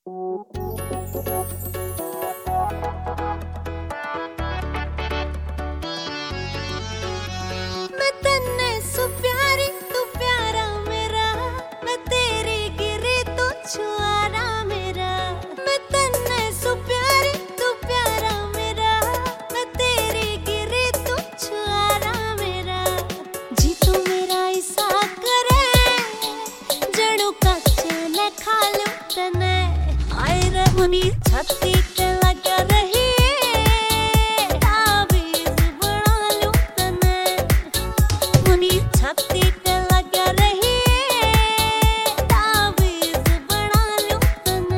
मैं तन्ने सु प्यारी तू प्यारा मेरा, मैं तेरी गिरी तू छुआरा मेरा। मैं तन्ने सु प्यारी तू प्यारा मेरा, मैं तेरी गिरी तू छुआरा मेरा। जी तू मेरा ऐसा करे जणू कच्चे ने खा लूं तने। आए रे मुनी छाती पे लगा रही छाती पे लगा रही तावीज़ बना लूं तने।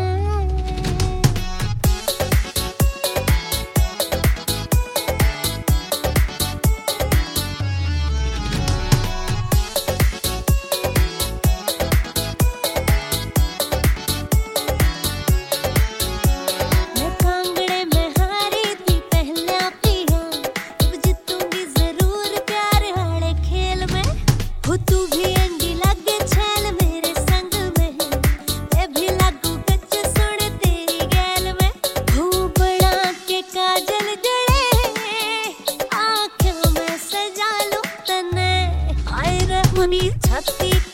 मैं कांगड़े में हारी थी पहला पिया, अब जीतूंगी जरूर प्यार वाले खेल में। हो तू भी अंडी लगे छैल मेरे संग में, मैं भी लागू कच्च सुन तेरी गैल में। हो बड़ा के काजल जड़े आँखों में सजा लूं तने। आए रे मुनी छाती